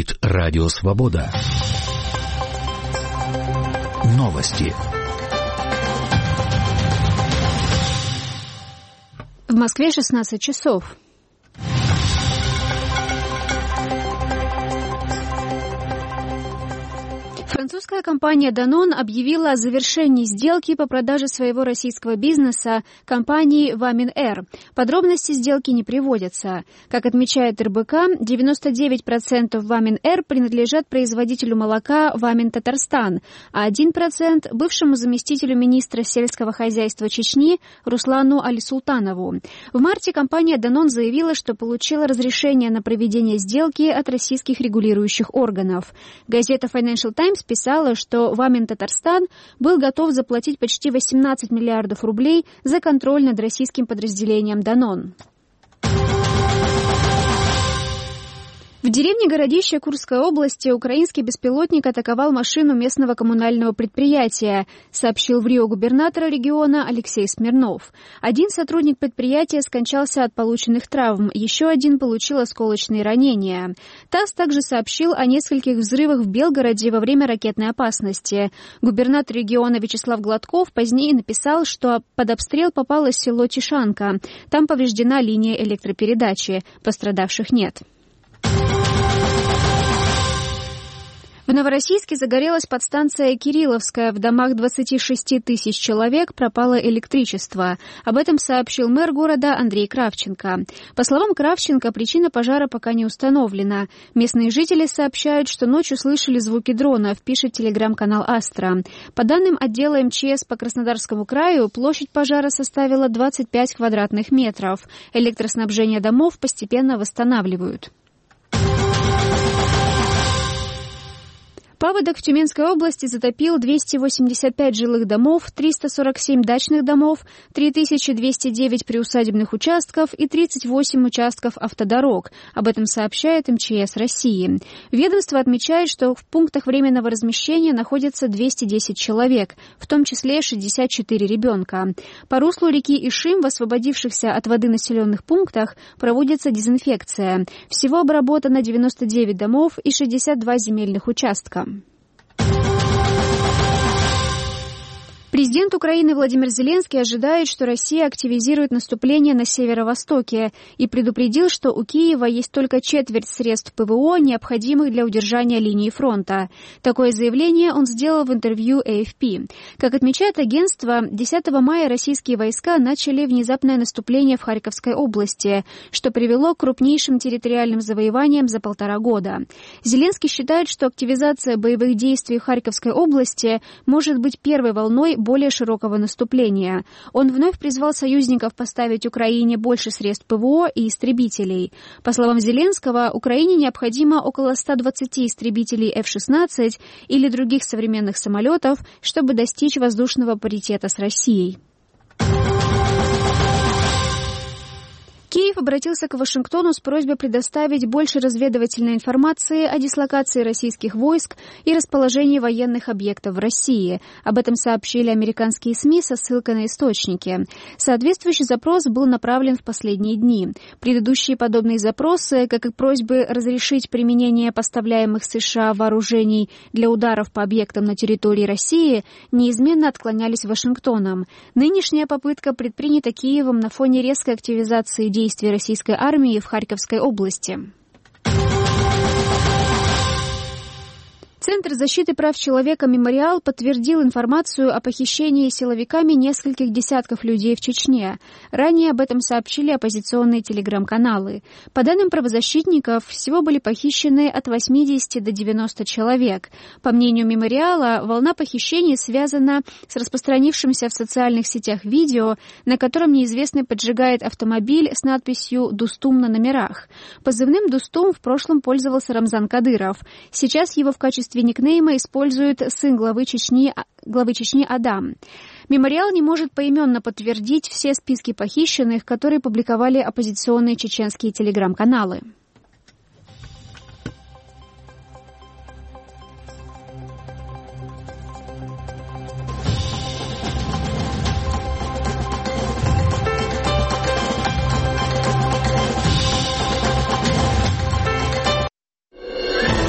Говорит Радио Свобода. Новости. В Москве 16 часов. Французская компания Danone объявила о завершении сделки по продаже своего российского бизнеса компании Vamin Air. Подробности сделки не приводятся. Как отмечает РБК, 99% Vamin Air принадлежат производителю молока Vamin Татарстан, а 1% – бывшему заместителю министра сельского хозяйства Чечни Руслану Али-Султанову. В марте компания Danone заявила, что получила разрешение на проведение сделки от российских регулирующих органов. Газета Financial Times писала, что Vamin Татарстан был готов заплатить почти 18 миллиардов рублей за контроль над российским подразделением Danone. В деревне Городище Курской области украинский беспилотник атаковал машину местного коммунального предприятия, сообщил в Рио губернатор региона Алексей Смирнов. Один сотрудник предприятия скончался от полученных травм, еще один получил осколочные ранения. ТАСС также сообщил о нескольких взрывах в Белгороде во время ракетной опасности. Губернатор региона Вячеслав Гладков позднее написал, что под обстрел попало село Тишанка. Там повреждена линия электропередачи. Пострадавших нет. В Новороссийске загорелась подстанция Кирилловская. В домах 26 тысяч человек пропало электричество. Об этом сообщил мэр города Андрей Кравченко. По словам Кравченко, причина пожара пока не установлена. Местные жители сообщают, что ночью слышали звуки дронов, пишет телеграм-канал «Астра». По данным отдела МЧС по Краснодарскому краю, площадь пожара составила 25 квадратных метров. Электроснабжение домов постепенно восстанавливают. Паводок в Тюменской области затопил 285 жилых домов, 347 дачных домов, 3209 приусадебных участков и 38 участков автодорог. Об этом сообщает МЧС России. Ведомство отмечает, что в пунктах временного размещения находятся 210 человек, в том числе 64 ребенка. По руслу реки Ишим в освободившихся от воды населенных пунктах проводится дезинфекция. Всего обработано 99 домов и 62 земельных участка. Президент Украины Владимир Зеленский ожидает, что Россия активизирует наступление на северо-востоке и предупредил, что у Киева есть только четверть средств ПВО, необходимых для удержания линии фронта. Такое заявление он сделал в интервью AFP. Как отмечает агентство, 10 мая российские войска начали внезапное наступление в Харьковской области, что привело к крупнейшим территориальным завоеваниям за 1,5 года. Зеленский считает, что активизация боевых действий в Харьковской области может быть первой волной более широкого наступления. Он вновь призвал союзников поставить Украине больше средств ПВО и истребителей. По словам Зеленского, Украине необходимо около 120 истребителей F-16 или других современных самолетов, чтобы достичь воздушного паритета с Россией. Киев обратился к Вашингтону с просьбой предоставить больше разведывательной информации о дислокации российских войск и расположении военных объектов в России. Об этом сообщили американские СМИ со ссылкой на источники. Соответствующий запрос был направлен в последние дни. Предыдущие подобные запросы, как и просьбы разрешить применение поставляемых США вооружений для ударов по объектам на территории России, неизменно отклонялись Вашингтоном. Нынешняя попытка предпринята Киевом на фоне резкой активизации действий российской армии в Харьковской области. Центр защиты прав человека «Мемориал» подтвердил информацию о похищении силовиками нескольких десятков людей в Чечне. Ранее об этом сообщили оппозиционные телеграм-каналы. По данным правозащитников, всего были похищены от 80 до 90 человек. По мнению «Мемориала», волна похищений связана с распространившимся в социальных сетях видео, на котором неизвестный поджигает автомобиль с надписью «Дустум» на номерах. Позывным «Дустум» в прошлом пользовался Рамзан Кадыров. Сейчас его в качестве никнейма использует сын главы Чечни Адам. Мемориал не может поименно подтвердить все списки похищенных, которые публиковали оппозиционные чеченские телеграм-каналы.